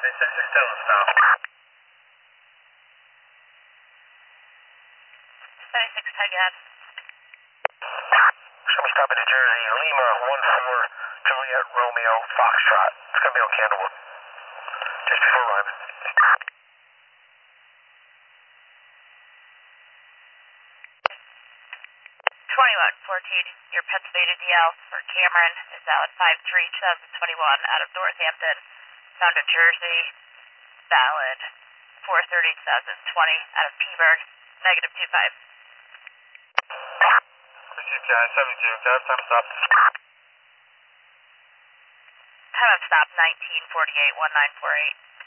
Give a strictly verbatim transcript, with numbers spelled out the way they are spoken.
seventy-six, tell us stop. seventy-six, ten again. Show me stop at New Jersey, Lima, one four, Juliet, Romeo, Foxtrot. It's going to be on Candlewood. Just before Ryman. twenty-one fourteen, your Pennsylvania D L for Cameron is valid five three twenty twenty-one out of Northampton, bound to Jersey, valid four thirty twenty twenty out of Peaburg, negative two five. Receive guy seventy-two, can I have time stop? Time of stop nineteen forty-eight, nineteen forty-eight.